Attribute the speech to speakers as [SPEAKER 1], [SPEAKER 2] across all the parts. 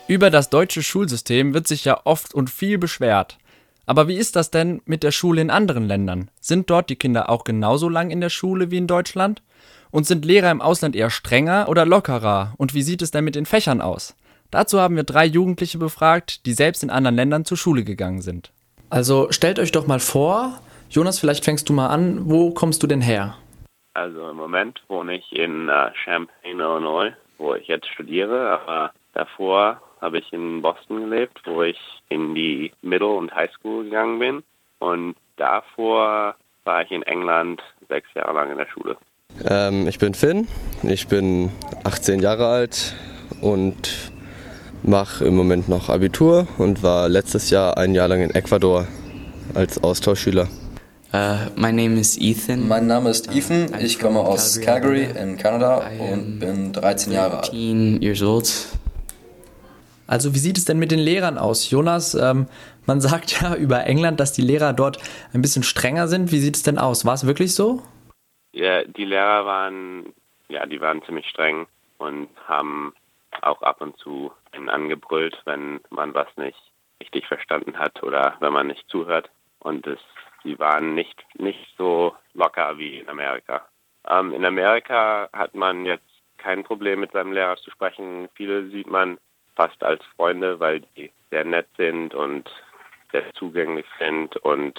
[SPEAKER 1] Über das deutsche Schulsystem wird sich ja oft und viel beschwert. Aber wie ist das denn mit der Schule in anderen Ländern? Sind dort die Kinder auch genauso lang in der Schule wie in Deutschland? Und sind Lehrer im Ausland eher strenger oder lockerer? Und wie sieht es denn mit den Fächern aus? Dazu haben wir 3 Jugendliche befragt, die selbst in anderen Ländern zur Schule gegangen sind. Also stellt euch doch mal vor, Jonas, vielleicht fängst du mal an, wo kommst du denn her?
[SPEAKER 2] Also im Moment wohne ich in Champaign, Illinois, wo ich jetzt studiere, aber davor habe ich in Boston gelebt, wo ich in die Middle- und Highschool gegangen bin. Und davor war ich in England 6 Jahre lang in der Schule.
[SPEAKER 3] Ich bin Finn, ich bin 18 Jahre alt und mache im Moment noch Abitur und war letztes Jahr 1 Jahr lang in Ecuador als Austauschschüler.
[SPEAKER 4] Mein Name ist Ethan, ich komme aus Calgary in Kanada und bin 13 Jahre alt.
[SPEAKER 1] 13 years old. Also wie sieht es denn mit den Lehrern aus? Jonas, man sagt ja über England, dass die Lehrer dort ein bisschen strenger sind. Wie sieht es denn aus? War es wirklich so?
[SPEAKER 2] Ja, die Lehrer waren ziemlich streng und haben auch ab und zu einen angebrüllt, wenn man was nicht richtig verstanden hat oder wenn man nicht zuhört. Und die waren nicht so locker wie in Amerika. In Amerika hat man jetzt kein Problem mit seinem Lehrer zu sprechen. Viele sieht man fast als Freunde, weil die sehr nett sind und sehr zugänglich sind. Und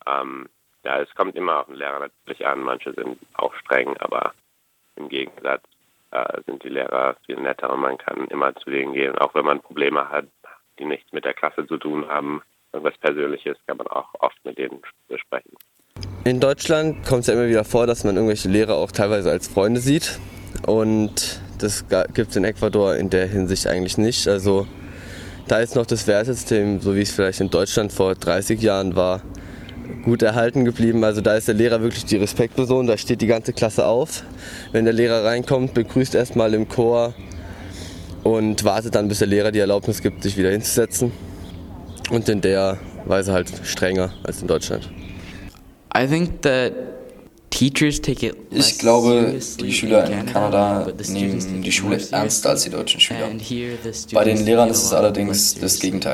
[SPEAKER 2] es kommt immer auf den Lehrer natürlich an. Manche sind auch streng, aber im Gegensatz sind die Lehrer viel netter und man kann immer zu denen gehen. Auch wenn man Probleme hat, die nichts mit der Klasse zu tun haben, irgendwas Persönliches, kann man auch oft mit denen besprechen.
[SPEAKER 3] In Deutschland kommt es ja immer wieder vor, dass man irgendwelche Lehrer auch teilweise als Freunde sieht. Und das gibt es in Ecuador in der Hinsicht eigentlich nicht. Also da ist noch das Wertesystem, so wie es vielleicht in Deutschland vor 30 Jahren war, gut erhalten geblieben. Also da ist der Lehrer wirklich die Respektperson, da steht die ganze Klasse auf. Wenn der Lehrer reinkommt, begrüßt erstmal im Chor und wartet dann, bis der Lehrer die Erlaubnis gibt, sich wieder hinzusetzen. Und in der Weise halt strenger als in Deutschland.
[SPEAKER 4] Ich glaube, die Schüler in Kanada nehmen die Schule ernster als die deutschen Schüler. Bei den Lehrern ist es allerdings das Gegenteil.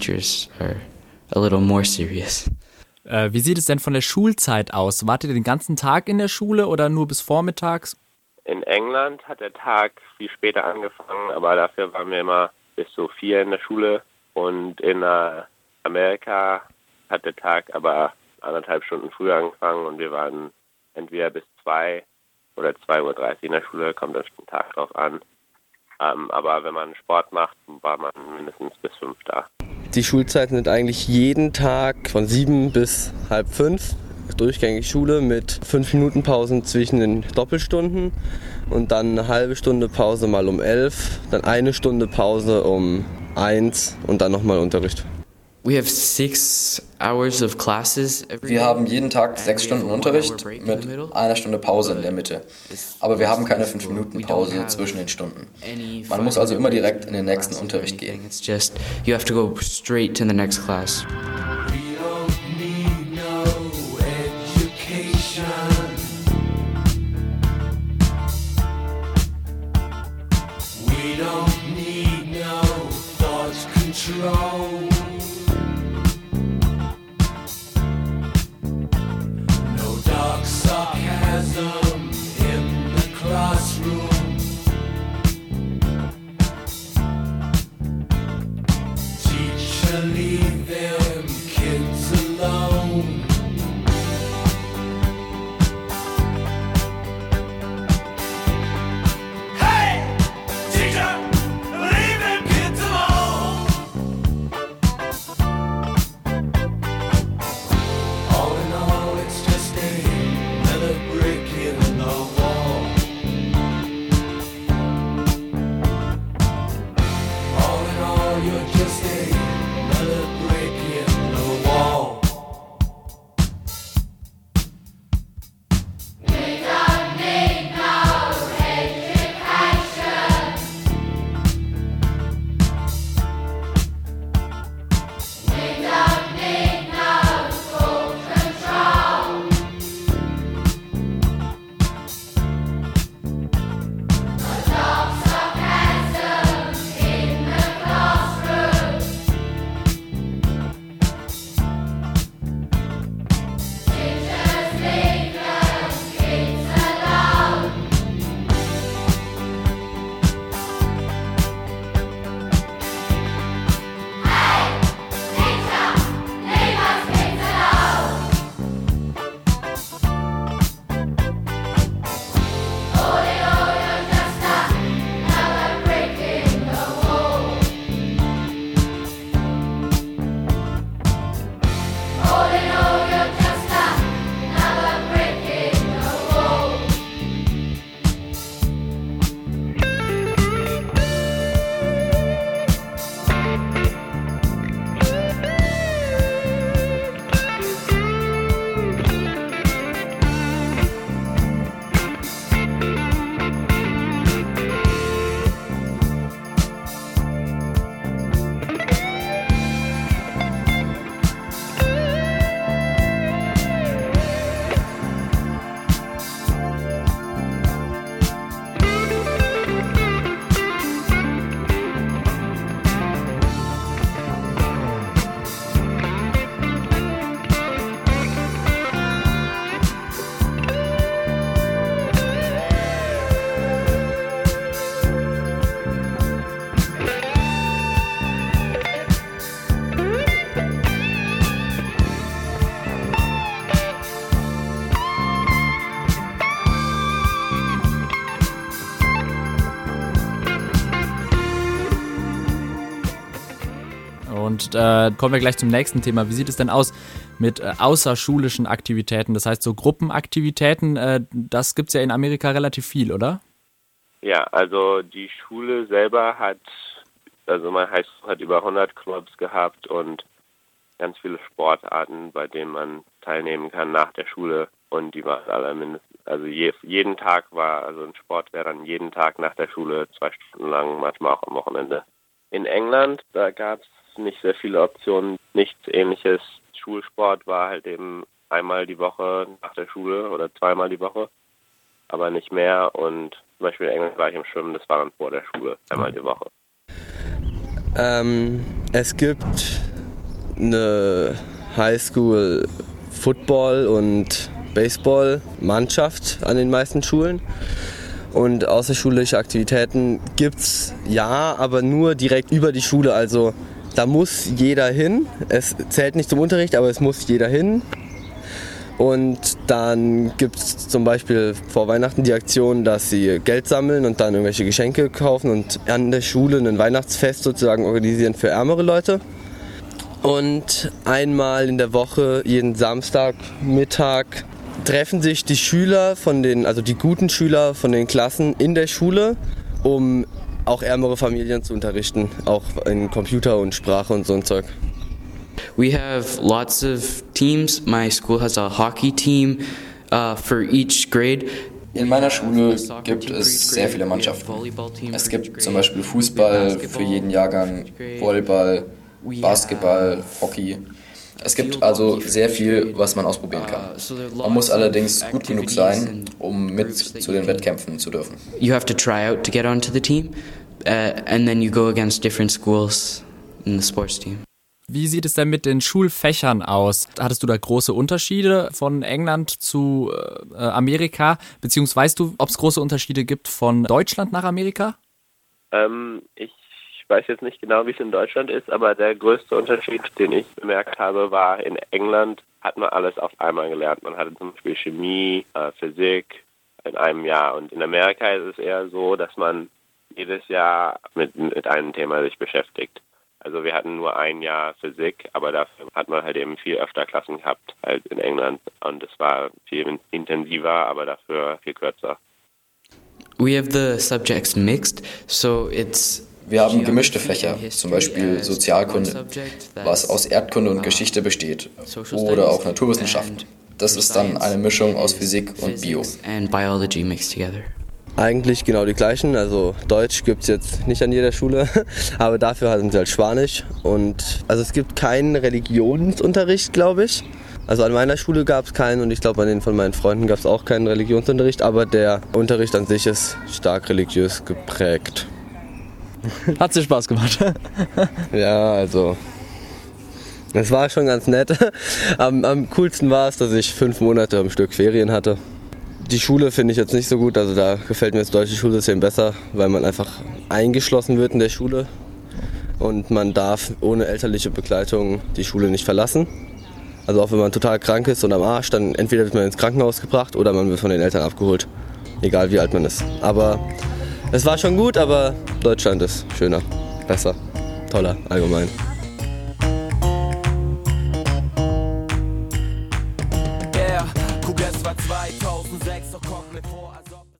[SPEAKER 1] Wie sieht es denn von der Schulzeit aus? Wart ihr den ganzen Tag in der Schule oder nur bis vormittags?
[SPEAKER 2] In England hat der Tag viel später angefangen, aber dafür waren wir immer bis so 4 in der Schule. Und in Amerika hat der Tag aber 1,5 Stunden früher angefangen und wir waren entweder bis 2 oder 2:30 Uhr in der Schule, kommt auf den Tag drauf an. Aber wenn man Sport macht, war man mindestens bis 5 da.
[SPEAKER 3] Die Schulzeiten sind eigentlich jeden Tag von 7 bis halb 5. Durchgängig Schule mit 5 Minuten Pausen zwischen den Doppelstunden und dann eine halbe Stunde Pause mal um 11, dann 1 Stunde Pause um 1 und dann nochmal Unterricht.
[SPEAKER 4] Wir haben jeden Tag 6 Stunden Unterricht mit 1 Stunde Pause in der Mitte. Aber wir haben keine 5 Minuten Pause zwischen den Stunden. Man muss also immer direkt in den nächsten Unterricht gehen.
[SPEAKER 1] You have to go straight to the next class. Und kommen wir gleich zum nächsten Thema. Wie sieht es denn aus mit außerschulischen Aktivitäten? Das heißt, so Gruppenaktivitäten, das gibt es ja in Amerika relativ viel, oder?
[SPEAKER 2] Ja, also die Schule selber mein Highschool hat über 100 Clubs gehabt und ganz viele Sportarten, bei denen man teilnehmen kann nach der Schule. Und die waren alle mindestens, also jeden Tag also ein Sport wäre dann jeden Tag nach der Schule 2 Stunden lang, manchmal auch am Wochenende. In England, da gab es nicht sehr viele Optionen, nichts Ähnliches. Schulsport war halt eben einmal die Woche nach der Schule oder zweimal die Woche, aber nicht mehr. Und zum Beispiel in England war ich im Schwimmen, das war dann vor der Schule, einmal die Woche.
[SPEAKER 3] Es gibt eine Highschool Football- und Baseball-Mannschaft an den meisten Schulen. Und außerschulische Aktivitäten gibt's ja, aber nur direkt über die Schule. Also da muss jeder hin. Es zählt nicht zum Unterricht, aber es muss jeder hin. Und dann gibt es zum Beispiel vor Weihnachten die Aktion, dass sie Geld sammeln und dann irgendwelche Geschenke kaufen und an der Schule ein Weihnachtsfest sozusagen organisieren für ärmere Leute. Und einmal in der Woche, jeden Samstagmittag, treffen sich die Schüler die guten Schüler von den Klassen in der Schule, um auch ärmere Familien zu unterrichten, auch in Computer und Sprache und so ein Zeug.
[SPEAKER 5] We have lots of teams. My school has a hockey team for each grade.
[SPEAKER 4] In meiner Schule gibt es sehr viele Mannschaften. Es gibt zum Beispiel Fußball für jeden Jahrgang, Volleyball, Basketball, Hockey. Es gibt also sehr viel, was man ausprobieren kann. Man muss allerdings gut genug sein, um mit zu den Wettkämpfen zu dürfen.
[SPEAKER 5] You have to try out to get onto the team, and then you go against different schools in the sports team.
[SPEAKER 1] Wie sieht es denn mit den Schulfächern aus? Hattest du da große Unterschiede von England zu Amerika? Beziehungsweise weißt du, ob es große Unterschiede gibt von Deutschland nach Amerika?
[SPEAKER 2] Ich weiß jetzt nicht genau, wie es in Deutschland ist, aber der größte Unterschied, den ich bemerkt habe, war, in England hat man alles auf einmal gelernt. Man hatte zum Beispiel Chemie, Physik in einem Jahr. Und in Amerika ist es eher so, dass man jedes Jahr mit einem Thema sich beschäftigt. Also wir hatten nur ein Jahr Physik, aber dafür hat man halt eben viel öfter Klassen gehabt als in England. Und es war viel intensiver, aber dafür viel kürzer.
[SPEAKER 5] We have the subjects mixed, so it's...
[SPEAKER 4] Wir haben gemischte Fächer, zum Beispiel Sozialkunde, was aus Erdkunde und Geschichte besteht, oder auch Naturwissenschaften. Das ist dann eine Mischung aus Physik und Bio.
[SPEAKER 5] And biology mixed together.
[SPEAKER 3] Eigentlich genau die gleichen, also Deutsch gibt es jetzt nicht an jeder Schule, aber dafür hatten sie halt Spanisch. Und also es gibt keinen Religionsunterricht, glaube ich. Also an meiner Schule gab es keinen und ich glaube an den von meinen Freunden gab es auch keinen Religionsunterricht, aber der Unterricht an sich ist stark religiös geprägt.
[SPEAKER 1] Hat dir Spaß gemacht?
[SPEAKER 3] Ja, also es war schon ganz nett. Am coolsten war es, dass ich 5 Monate am Stück Ferien hatte. Die Schule finde ich jetzt nicht so gut, also da gefällt mir das deutsche Schulsystem besser, weil man einfach eingeschlossen wird in der Schule und man darf ohne elterliche Begleitung die Schule nicht verlassen. Also auch wenn man total krank ist und am Arsch, dann entweder wird man ins Krankenhaus gebracht oder man wird von den Eltern abgeholt, egal wie alt man ist. Aber es war schon gut, aber Deutschland ist schöner, besser, toller, allgemein.
[SPEAKER 6] Yeah, Kugel war 2006, doch kommt mir vor.